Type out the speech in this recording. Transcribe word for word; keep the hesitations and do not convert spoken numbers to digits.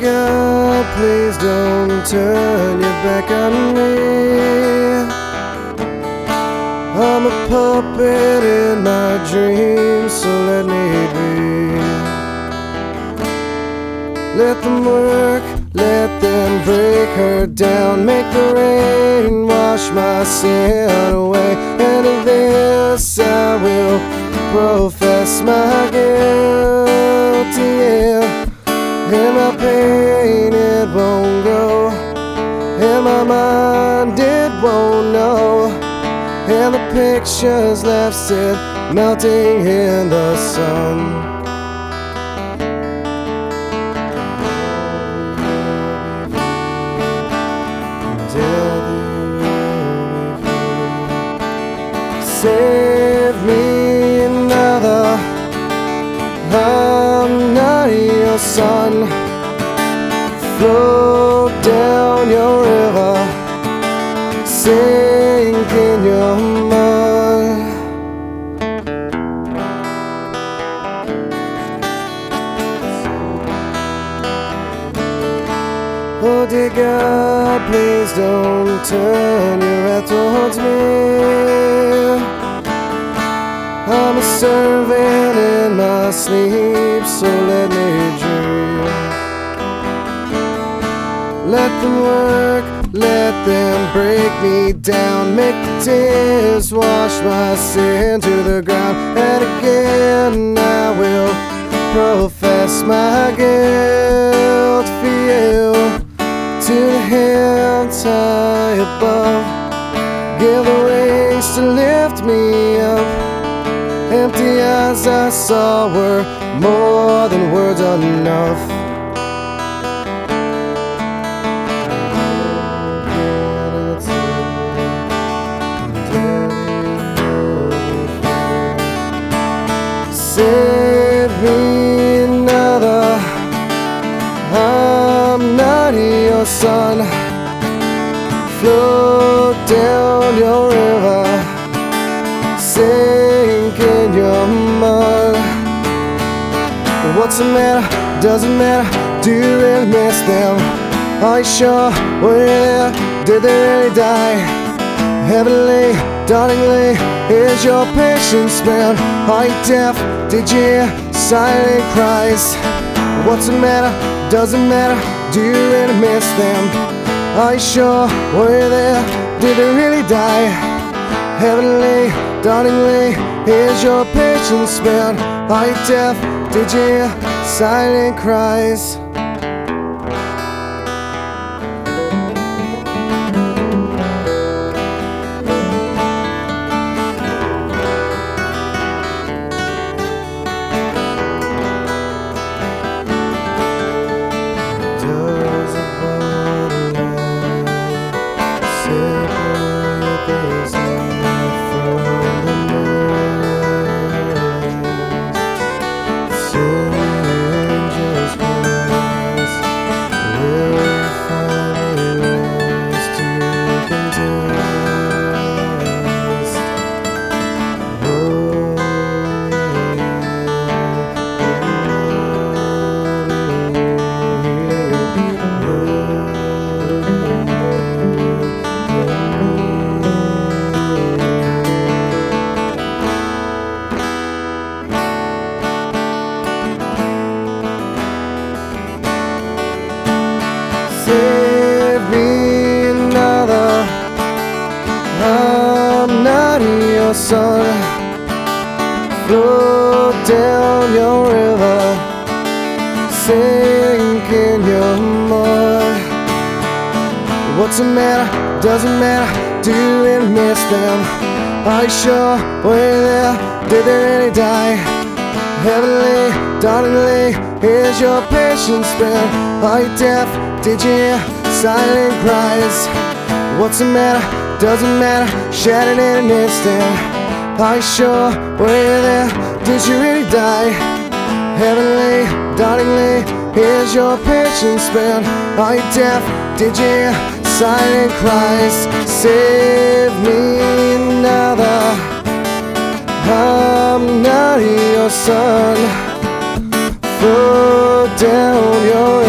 God, please don't turn your back on me. I'm a puppet in my dreams, so let me be. Let them work, let them break her down, make the rain wash my sin away. And of this I will profess my guilty, yeah. In my pain it won't go, in my mind it won't know, and the pictures left sit melting in the sun. Save me another, I'm not your son. Float down your river, sink in your mud. Oh dear God, please don't turn your wrath towards me. I'm a servant in my sleep, so let me dream. Let them work, let them break me down, make the tears wash my sin to the ground. And again I will profess my guilt for you. To the hands high above, give the wings to lift me up. Empty eyes I saw were more than words enough. Save me another, I'm not your son. Float down your river, sink in your mud. What's the matter? Doesn't matter. Do you really miss them? Are you sure were you there? Did they really die? Heavenly, darlingly, is your patience spent? Are you deaf? Did you hear silent cries? What's the matter? Doesn't matter. Do you really miss them? Are you sure were you there? Did they really die? Heavenly, darlingly, is your patience spent? Are you deaf? Did you hear silent cries? Does a borderline separate this night from the night? Soon the angels pass, will we finally rise to contest? Oh, save me another, I'm not your son. Float down your river, sink in your mud. What's the matter? Doesn't matter. Do you really miss them? Are you sure were you there? Did they really die? Heavenly, darlingly, is your patience spent? Are you deaf? Did you hear silent cries? What's the matter? Doesn't matter. Shattered in an instant. Are you sure were you there? Did you really die? Heavenly, darlingly, is your patience spent? Are you deaf? Did you hear silent cries? Save me another, I'm not your son. Float down your